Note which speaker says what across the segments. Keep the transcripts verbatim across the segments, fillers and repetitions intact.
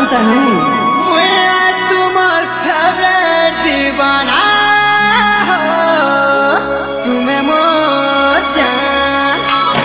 Speaker 1: शांतनु
Speaker 2: मैं तुम्हार फेवरेट दीवाना हो तुम्हें मोर जान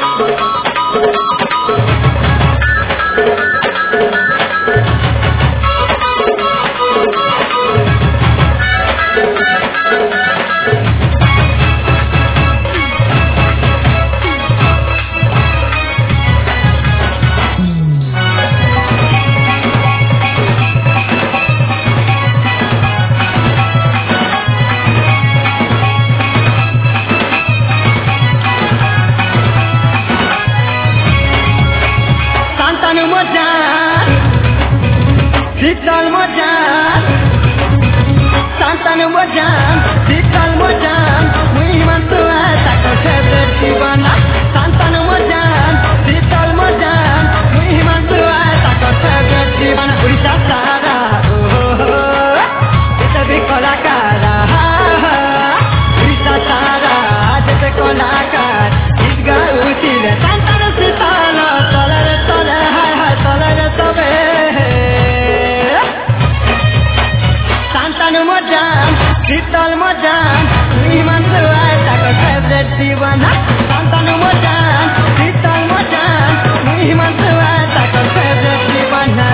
Speaker 2: Dital mojan, Santanu mojan, dital mojan, muiman tua tak favorite divana. Santanu mojan, dital mojan, muiman tua tak favorite divana. Urisa sara, oh, kita bikola kara. Urisa sara, jete kola kar, isga utile. Santanu sitala, tolere tole, hai hai tolere tobe. Santanu mojan, dital mojan, muiman tua tak favorite divana. Santanu mojan, dital mojan, muiman tua tak favorite divana.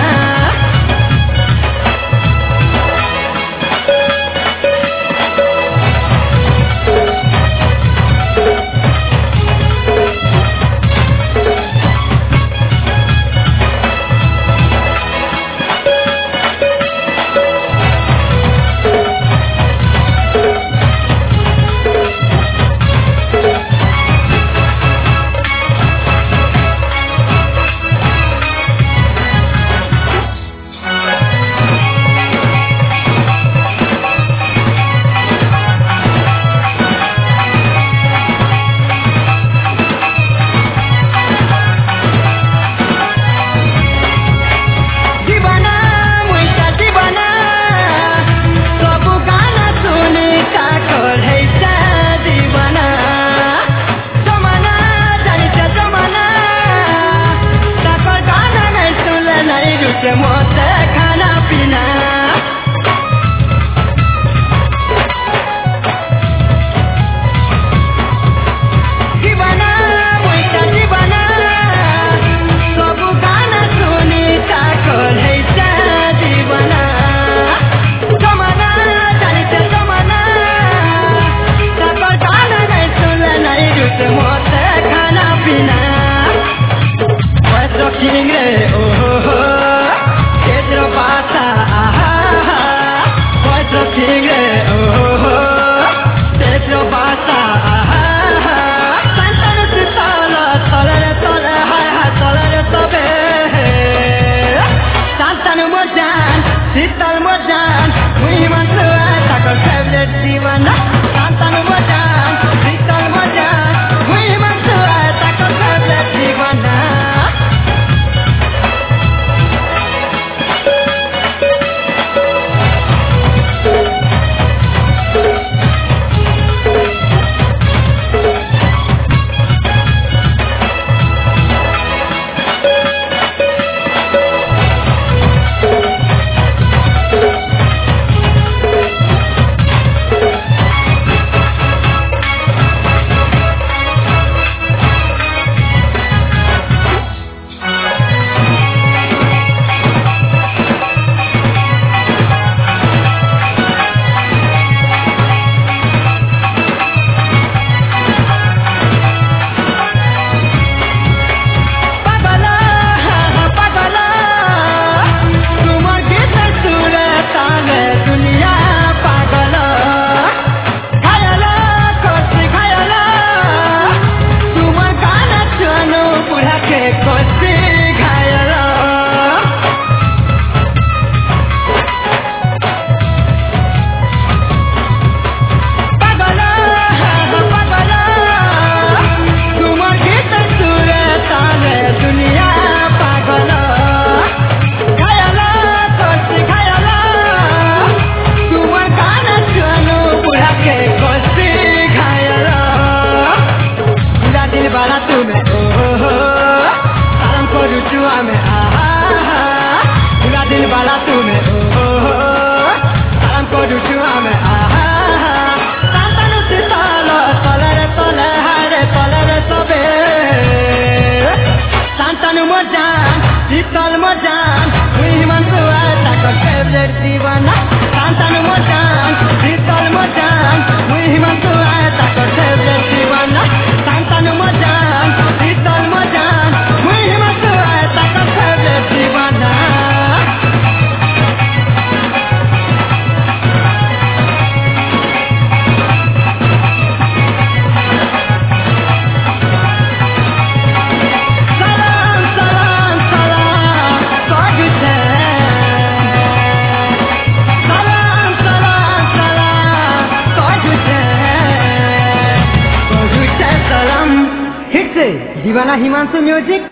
Speaker 2: दीवाना Himanshu music.